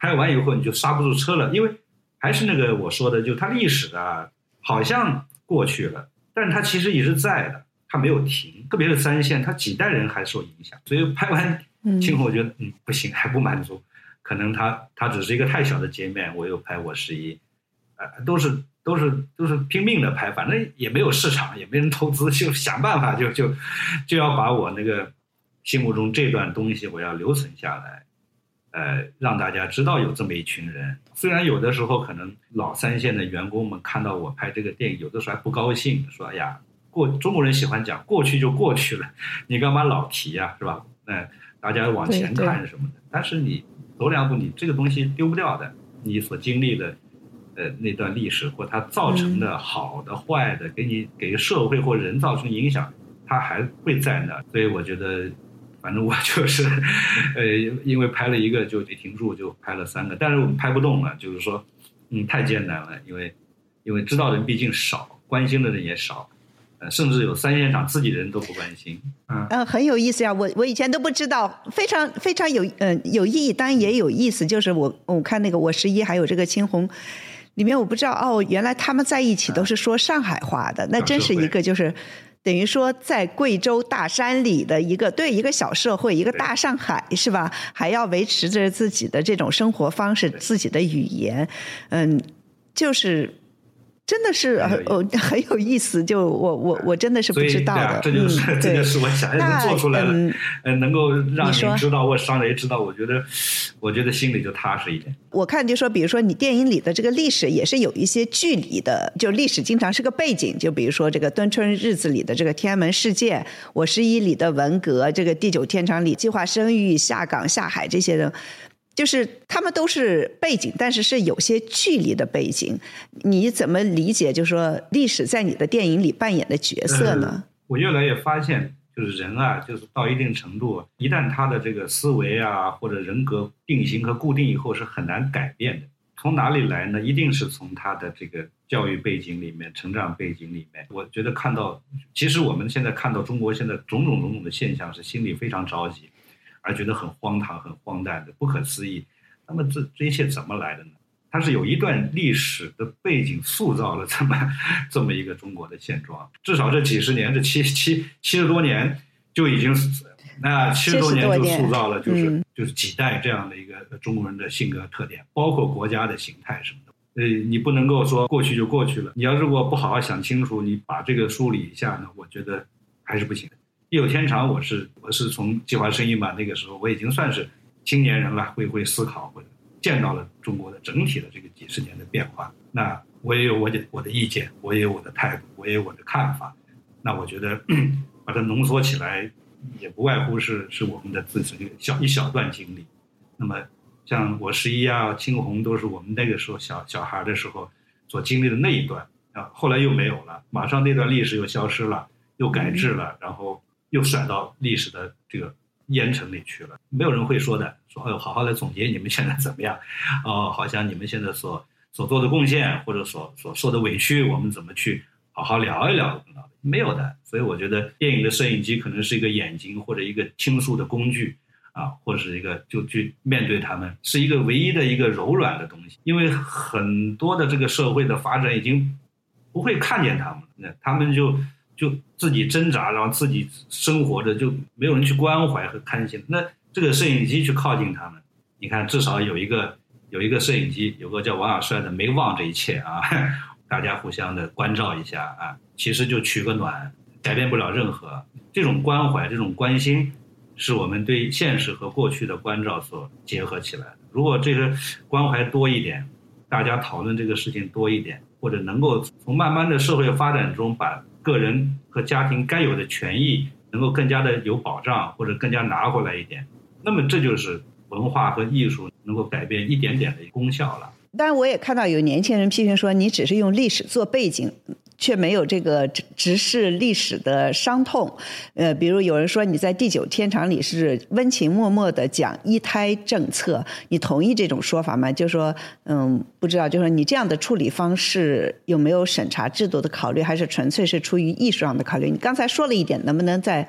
拍完以后你就刹不住车了，因为还是那个我说的，就它历史啊好像过去了，但是它其实一直在的，它没有停，特别是三线，它几代人还受影响，所以拍完青红我觉得嗯不行，还不满足，可能它它只是一个太小的截面，我又拍我十一，呃，都是都是都是拼命的拍，反正也没有市场，也没人投资，就想办法就就就要把我那个心目中这段东西我要留存下来，呃，让大家知道有这么一群人。虽然有的时候可能老三线的员工们看到我拍这个电影，有的时候还不高兴，说哎呀，过中国人喜欢讲过去就过去了，你干嘛老提呀、啊，是吧？那大家往前看什么的。但是你走两步，你这个东西丢不掉的，你所经历的。呃，那段历史或它造成的好的、坏的，给你给社会或人造成影响，它还会在那。所以我觉得，反正我就是，呃，因为拍了一个就得停住，就拍了三个，但是我们拍不动了，就是说，嗯，太艰难了，因为因为知道的人毕竟少，关心的人也少。呃，甚至有三线厂自己人都不关心，嗯， 呃，很有意思呀，我我以前都不知道，非常非常有呃有意义，当然也有意思，就是我我看那个我十一还有这个青红。里面我不知道哦，原来他们在一起都是说上海话的，那真是一个就是等于说在贵州大山里的一个对一个小社会，一个大上海是吧？还要维持着自己的这种生活方式，自己的语言，嗯，就是真的是哦很有意思，就我我我真的是不知道的， 啊、这就是、嗯、这就是我想要做出来的，嗯、呃，能够让你知道，或让人知道，我觉得我觉得心里就踏实一点。 我看就说，比如说你电影里的这个历史也是有一些距离的，就历史经常是个背景，就比如说这个敦春日子里的这个天安门事件，我十一里的文革，这个地久天长里计划生育、下岗下海这些人。就是他们都是背景，但是是有些距离的背景。你怎么理解就是说历史在你的电影里扮演的角色呢？ 呃、我越来越发现就是人啊，就是到一定程度，一旦他的这个思维啊或者人格定型和固定以后是很难改变的。从哪里来呢？一定是从他的这个教育背景里面、成长背景里面。我觉得看到，其实我们现在看到中国现在种种种种的现象，是心里非常着急。而觉得很荒唐、很荒诞的、不可思议。那么这这一切怎么来的呢？它是有一段历史的背景塑造了这么这么一个中国的现状。至少这几十年，这七七七十多年就已经，那七十多年就塑造了，就是、嗯、就是几代这样的一个中国人的性格特点，包括国家的形态什么的。呃，你不能够说过去就过去了。你要如果不好好想清楚，你把这个梳理一下呢，我觉得还是不行的。地久天长，我是我是从计划生育嘛，那个时候我已经算是青年人了，会会思考，或者见到了中国的整体的这个几十年的变化。那我也有我的我的意见，我也有我的态度，我也有我的看法。那我觉得把它浓缩起来，也不外乎是是我们的自己小一小段经历。那么像我十一啊、青红都是我们那个时候小小孩的时候所经历的那一段啊，后来又没有了，马上那段历史又消失了，又改制了，然后。又甩到历史的这个烟尘里去了，没有人会说的，说哎，好好来总结你们现在怎么样？哦，好像你们现在所所做的贡献或者所所受的委屈，我们怎么去好好聊一聊？没有的。所以我觉得电影的摄影机可能是一个眼睛或者一个倾诉的工具啊，或者是一个就去面对他们，是一个唯一的一个柔软的东西。因为很多的这个社会的发展已经不会看见他们，那他们就。就自己挣扎，然后自己生活着，就没有人去关怀和看心。那这个摄影机去靠近他们，你看，至少有一个有一个摄影机，有个叫王小帅的没忘这一切啊，大家互相的关照一下啊，其实就取个暖，改变不了任何。这种关怀，这种关心，是我们对现实和过去的关照所结合起来的。如果这个关怀多一点，大家讨论这个事情多一点，或者能够从慢慢的社会发展中把个人和家庭该有的权益能够更加的有保障，或者更加拿回来一点，那么这就是文化和艺术能够改变一点点的功效了。 当然我也看到有年轻人批评说，你只是用历史做背景，却没有这个直视历史的伤痛。呃，比如有人说你在地久天长里是温情脉脉的讲一胎政策，你同意这种说法吗？就说嗯，不知道，就说你这样的处理方式有没有审查制度的考虑，还是纯粹是出于艺术上的考虑？你刚才说了一点，能不能再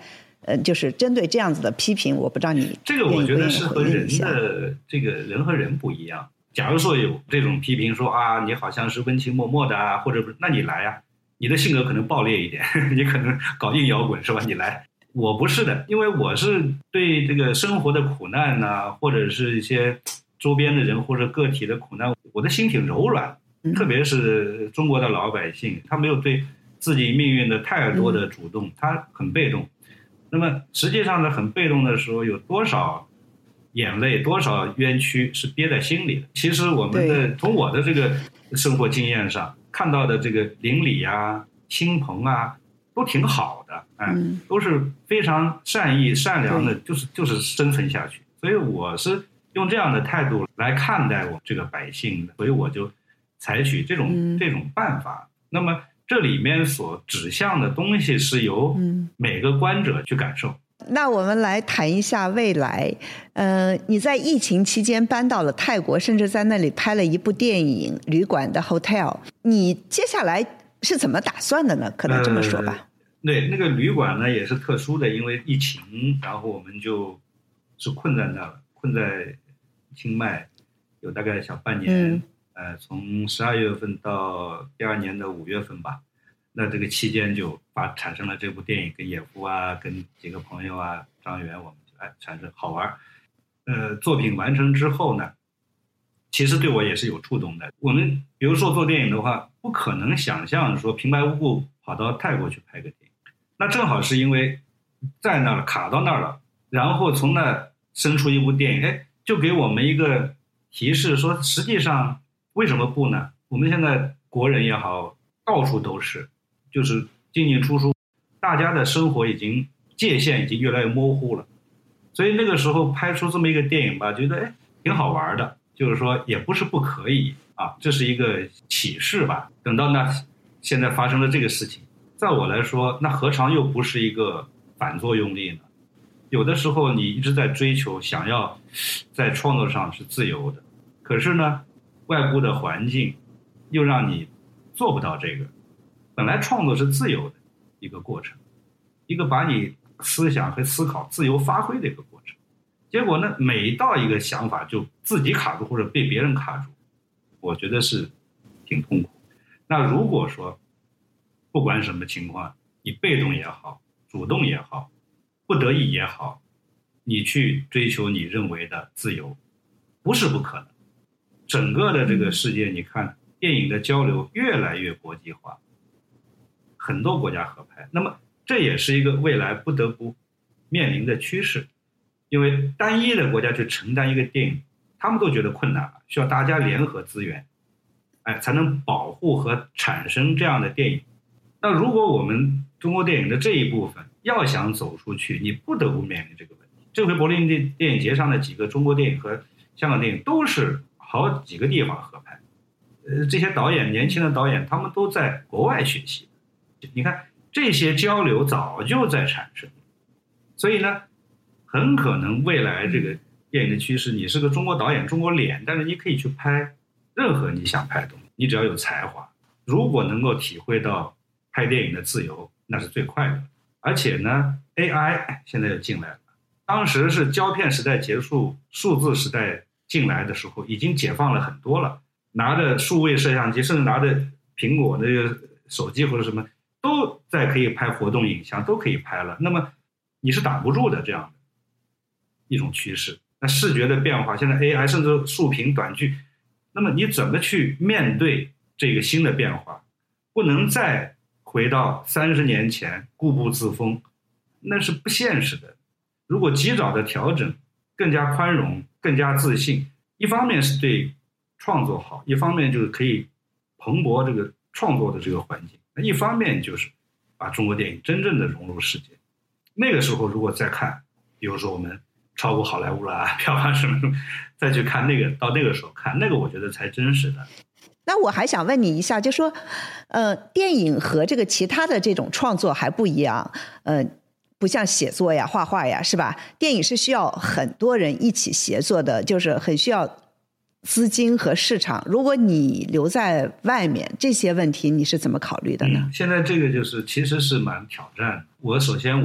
呃，就是针对这样子的批评，我不知道你这个我觉得是和人的这个人和人不一样。假如说有这种批评说啊，你好像是温情脉脉的啊，或者那你来啊，你的性格可能暴烈一点，你可能搞硬摇滚是吧？你来。我不是的，因为我是对这个生活的苦难呐、啊，或者是一些周边的人或者个体的苦难，我的心挺柔软，特别是中国的老百姓，他没有对自己命运的太多的主动，他很被动。那么实际上呢，很被动的时候，有多少眼泪、多少冤屈是憋在心里的？其实我们的从我的这个生活经验上看到的这个邻里啊、亲朋啊，都挺好的，哎，嗯、都是非常善意、善良的，就是就是生存下去。所以我是用这样的态度来看待我这个百姓的，所以我就采取这种、嗯、这种办法。那么这里面所指向的东西是由每个观者去感受。 嗯、那我们来谈一下未来。呃，你在疫情期间搬到了泰国，甚至在那里拍了一部电影《旅馆的 Hotel》。你接下来是怎么打算的呢？可能这么说吧。 呃、对，那个旅馆呢也是特殊的，因为疫情，然后我们就是困在那了，困在清迈有大概小半年。嗯呃，从十二月份到第二年的五月份吧，那这个期间就发产生了这部电影，跟野夫啊，跟几个朋友啊，张元，我们就哎产生好玩。呃，作品完成之后呢，其实对我也是有触动的。我们比如说做电影的话，不可能想象说平白无故跑到泰国去拍个电影，那正好是因为在那儿卡到那儿了，然后从那生出一部电影，哎，就给我们一个提示说，实际上。为什么不呢？我们现在国人也好，到处都是，就是进进出出，大家的生活已经界限已经越来越模糊了。所以那个时候拍出这么一个电影吧，觉得哎挺好玩的，就是说也不是不可以啊，这是一个启示吧。等到那现在发生了这个事情，在我来说，那何尝又不是一个反作用力呢？有的时候你一直在追求，想要在创作上是自由的，可是呢？外部的环境又让你做不到这个。本来创作是自由的一个过程，一个把你思想和思考自由发挥的一个过程。结果呢，每到一个想法就自己卡住或者被别人卡住，我觉得是挺痛苦。那如果说不管什么情况，你被动也好，主动也好，不得已也好，你去追求你认为的自由，不是不可能。整个的这个世界，你看电影的交流越来越国际化，很多国家合拍，那么这也是一个未来不得不面临的趋势。因为单一的国家去承担一个电影，他们都觉得困难了，需要大家联合资源，哎，才能保护和产生这样的电影。那如果我们中国电影的这一部分要想走出去，你不得不面临这个问题。这回柏林电影节上的几个中国电影和香港电影都是好几个地方合拍，呃，这些导演，年轻的导演，他们都在国外学习。你看这些交流早就在产生，所以呢，很可能未来这个电影的趋势，你是个中国导演，中国脸，但是你可以去拍任何你想拍的东西，你只要有才华，如果能够体会到拍电影的自由，那是最快的。而且呢 ，A I 现在又进来了，当时是胶片时代结束，数字时代进来的时候已经解放了很多了，拿着数位摄像机，甚至拿着苹果的手机或者什么，都在可以拍活动影像，都可以拍了。那么你是挡不住的这样的一种趋势。那视觉的变化，现在 A I 甚至竖屏短剧，那么你怎么去面对这个新的变化？不能再回到三十年前固步自封，那是不现实的。如果及早的调整，更加宽容，更加自信，一方面是对创作好，一方面就是可以蓬勃这个创作的这个环境，那一方面就是把中国电影真正的融入世界。那个时候如果再看，比如说我们超过好莱坞啦，票房什么什么，再去看那个，到那个时候看那个，我觉得才真实的。 那我还想问你一下，就说，呃，电影和这个其他的这种创作还不一样，呃，不像写作呀、画画呀，是吧？电影是需要很多人一起协作的，就是很需要资金和市场。如果你留在外面，这些问题你是怎么考虑的呢？ 嗯、现在这个就是其实是蛮挑战的。我首先我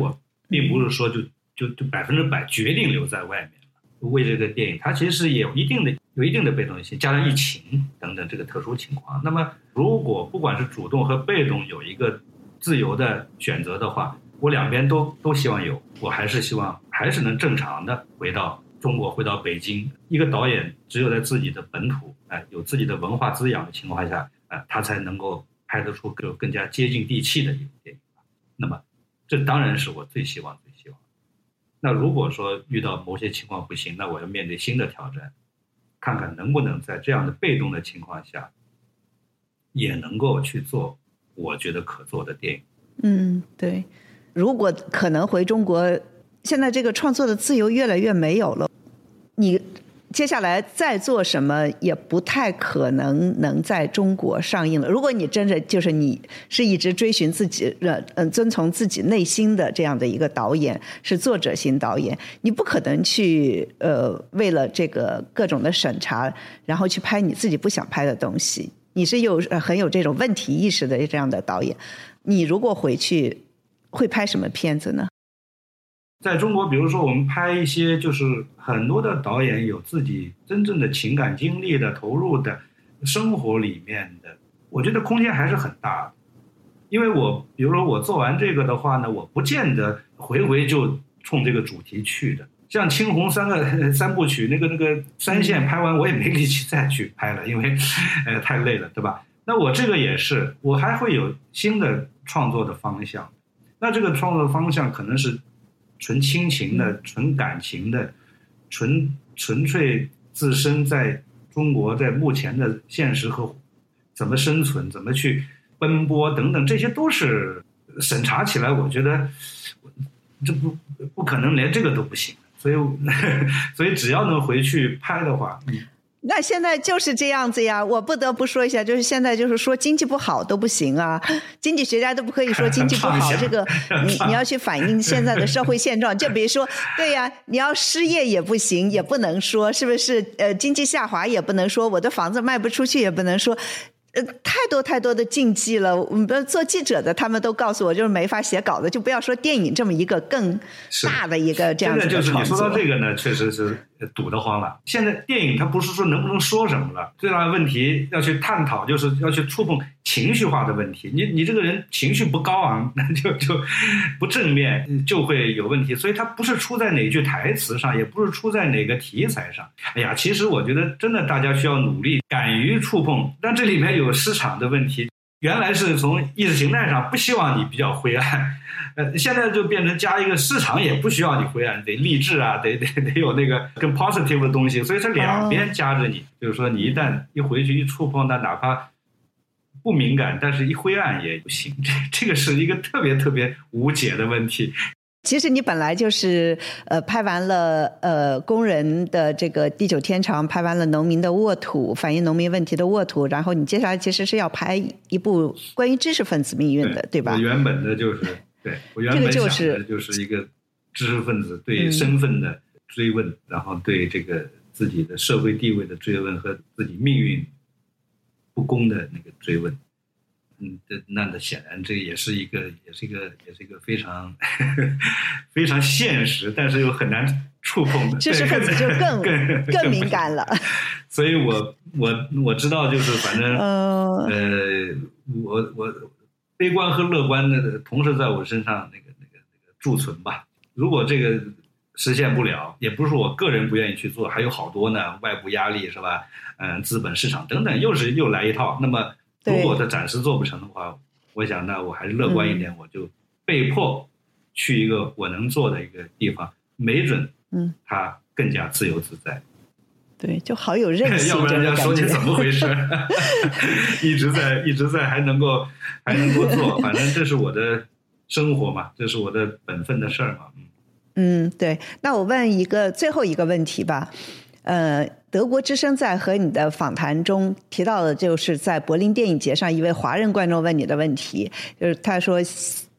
并不是说就就就百分之百决定留在外面了。为这个电影，它其实也有一定的有一定的被动性，加上疫情等等这个特殊情况。那么，如果不管是主动和被动有一个自由的选择的话，我两边都都希望有，我还是希望还是能正常的回到中国，回到北京。一个导演只有在自己的本土，哎，有自己的文化滋养的情况下，哎，他才能够拍得出更更加接近地气的一部电影。那么，这当然是我最希望最希望。那如果说遇到某些情况不行，那我要面对新的挑战，看看能不能在这样的被动的情况下，也能够去做我觉得可做的电影。 嗯，对。如果可能回中国，现在这个创作的自由越来越没有了，你接下来再做什么也不太可能能在中国上映了。如果你真的就是你是一直追寻自己呃遵从自己内心的这样的一个导演，是作者型导演，你不可能去呃为了这个各种的审查，然后去拍你自己不想拍的东西。你是有很有这种问题意识的这样的导演，你如果回去会拍什么片子呢？ 在中国，比如说我们拍一些就是很多的导演有自己真正的情感经历的投入的生活里面的，我觉得空间还是很大的。因为我比如说我做完这个的话呢，我不见得回回就冲这个主题去的。像青红三个三部曲那个那个三线拍完，我也没力气再去拍了，因为呃太累了，对吧？那我这个也是，我还会有新的创作的方向。那这个创作的方向可能是纯亲情的、纯感情的、纯纯粹自身在中国在目前的现实和怎么生存、怎么去奔波等等，这些都是审查起来，我觉得这不不可能连这个都不行。所以所以只要能回去拍的话，嗯。 那现在就是这样子呀，我不得不说一下，就是现在就是说经济不好都不行啊，经济学家都不可以说经济不好，这个你你要去反映现在的社会现状。就比如说，对呀，你要失业也不行，也不能说是不是？呃，经济下滑也不能说，我的房子卖不出去也不能说。呃，太多太多的禁忌了。我们做记者的，他们都告诉我，就是没法写稿子，就不要说电影这么一个更大的一个这样子的创作。 现在就是你说到这个呢，确实是堵得慌了。现在电影它不是说能不能说什么了，最大的问题要去探讨，就是要去触碰情绪化的问题。你你这个人情绪不高昂，那就就不正面，就会有问题。所以它不是出在哪句台词上，也不是出在哪个题材上。哎呀，其实我觉得真的大家需要努力，敢于触碰，但这里面有市场的问题。原来是从意识形态上不希望你比较灰暗，呃，现在就变成加一个市场也不需要你灰暗，得励志啊，得得得有那个更 positive 的东西，所以它两边夹着你，就是说你一旦一回去一触碰它，哪怕不敏感，但是一灰暗也不行，这这个是一个特别特别无解的问题。 其实你本来就是呃拍完了呃工人的这个地久天长，拍完了农民的沃土，反映农民问题的沃土，然后你接下来其实是要拍一部关于知识分子命运的， 对, 对吧？ 我原本的就是对我原本想的就是一个知识分子对身份的追问，嗯、然后对这个自己的社会地位的追问和自己命运不公的那个追问。嗯，那那显然这也是一个，也是一个，也是一个非常非常现实，但是又很难触碰的。 知识分子就更更, 更敏感了。 所以我我我知道，就是反正、uh... 呃，我我悲观和乐观的同时在我身上那个那个那个驻存吧。如果这个实现不了，也不是我个人不愿意去做，还有好多呢，外部压力是吧？嗯，资本市场等等，又是又来一套。那么。如果他暂时做不成的话，我想那我还是乐观一点、嗯，我就被迫去一个我能做的一个地方，没准嗯，他更加自由自在。 对，就好有韧性， 要不然人家说你怎么回事？一直在一直在还能够还能够做，反正这是我的生活嘛，这是我的本分的事儿嘛。嗯嗯，对。那我问一个最后一个问题吧。呃，德国之声在和你的访谈中提到的，就是在柏林电影节上一位华人观众问你的问题，就是他说，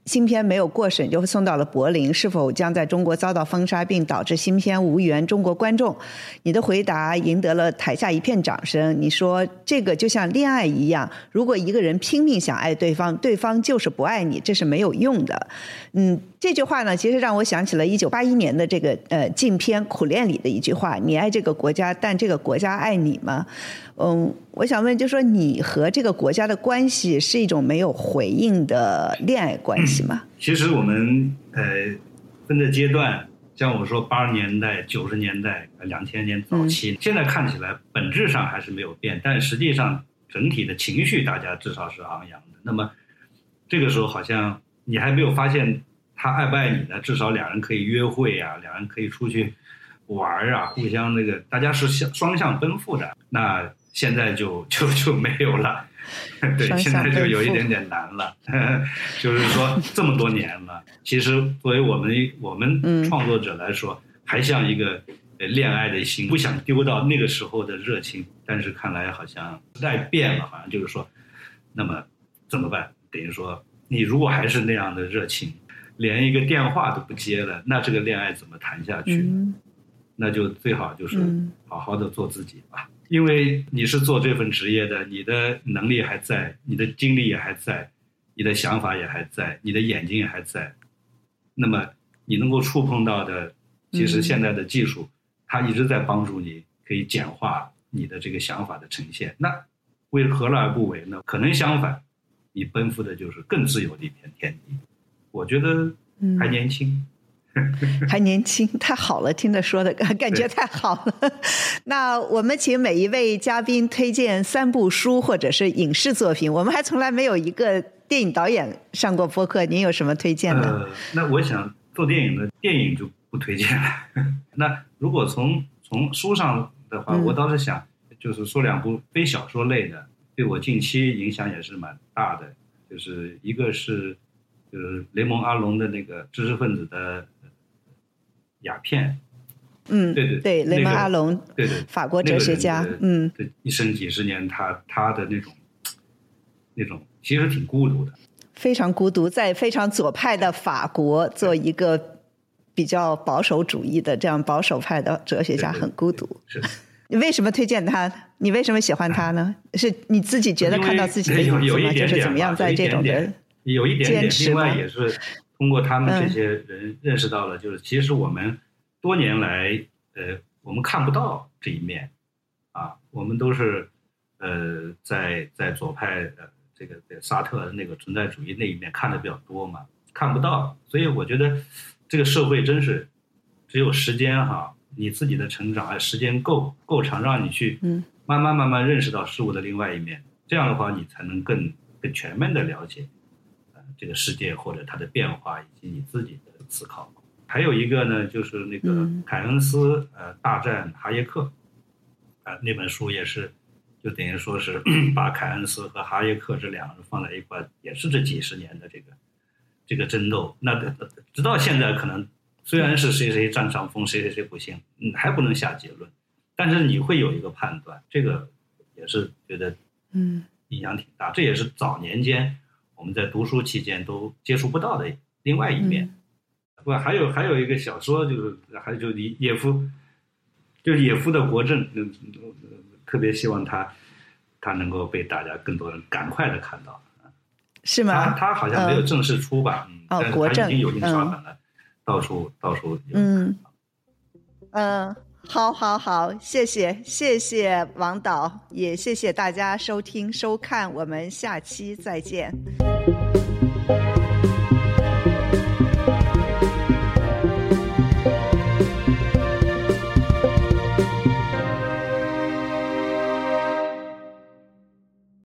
新片没有过审就送到了柏林，是否将在中国遭到封杀并导致新片无缘中国观众？你的回答赢得了台下一片掌声。你说这个就像恋爱一样，如果一个人拼命想爱对方，对方就是不爱你，这是没有用的。嗯，这句话呢，其实让我想起了一九八一年的这个呃禁片《苦恋》里的一句话：你爱这个国家，但这个国家爱你吗？嗯，我想问，就说你和这个国家的关系是一种没有回应的恋爱关系吗？ 其实我们呃分的阶段，像我说八十年代、九十年代、两千年早期、嗯，现在看起来本质上还是没有变，但实际上整体的情绪大家至少是昂扬的。那么这个时候好像你还没有发现他爱不爱你呢，至少两人可以约会啊，两人可以出去玩啊，互相那个大家是双向奔赴的。那现在就就就没有了，对，现在就有一点点难了。就是说这么多年了，其实作为我们我们创作者来说，嗯、还像一个恋爱的心，不想丢到那个时候的热情。但是看来好像时代变了，好像就是说，那么怎么办？等于说，你如果还是那样的热情，连一个电话都不接了，那这个恋爱怎么谈下去？嗯、那就最好就是好好的做自己吧。嗯，因为你是做这份职业的，你的能力还在，你的精力也还在，你的想法也还在，你的眼睛也还在。那么你能够触碰到的，其实现在的技术、嗯、它一直在帮助你可以简化你的这个想法的呈现。那为何乐而不为呢？可能相反，你奔赴的就是更自由的一片天地。我觉得还年轻。嗯还年轻，太好了，听着说的感觉太好了。那我们请每一位嘉宾推荐三部书或者是影视作品，我们还从来没有一个电影导演上过播客，您有什么推荐呢？ 呃、那我想做电影的电影就不推荐了。那如果从从书上的话、嗯、我倒是想就是说两部非小说类的，对我近期影响也是蛮大的。就是一个是就是雷蒙阿隆的那个知识分子的鸦片， 嗯， 对对对，雷蒙阿隆， 对对， 法国哲学家，那个、嗯， 对，一生几十年，他他的那种那种其实挺孤独的， 非常孤独，在非常左派的法国做一个比较保守主义的这样保守派的哲学家，很孤独。 是， 你为什么推荐他？你为什么喜欢他呢？是你自己觉得看到自己的影子吗？就是怎么样在这种的有一点点，另外也是。通过他们这些人认识到了，就是其实我们多年来，呃，我们看不到这一面，啊，我们都是，呃，在在左派的这个沙特的那个存在主义那一面看的比较多嘛，看不到，所以我觉得这个社会真是只有时间哈，你自己的成长啊，时间够够长，让你去慢慢慢慢认识到事物的另外一面，这样的话你才能更更全面的了解。这个世界或者它的变化以及你自己的思考。还有一个呢，就是那个凯恩斯呃大战哈耶克，啊、呃、那本书也是，就等于说是把凯恩斯和哈耶克这两个人放在一块，也是这几十年的这个这个争斗。那直到现在，可能虽然是谁谁占上风，谁谁谁不行，嗯，还不能下结论，但是你会有一个判断，这个也是觉得嗯影响挺大。这也是早年间我们在读书期间都接触不到的另外一面。不、嗯，还有还有一个小说，就是还有就是野夫，就是野夫的国政，嗯，特别希望他他能够被大家更多人赶快的看到。 是吗？ 他他好像没有正式出版，嗯， 哦， 但是他已经有印刷版了，嗯、到处到处有。 嗯嗯，好好好，谢谢谢谢王导，也谢谢大家收听收看，我们下期再见。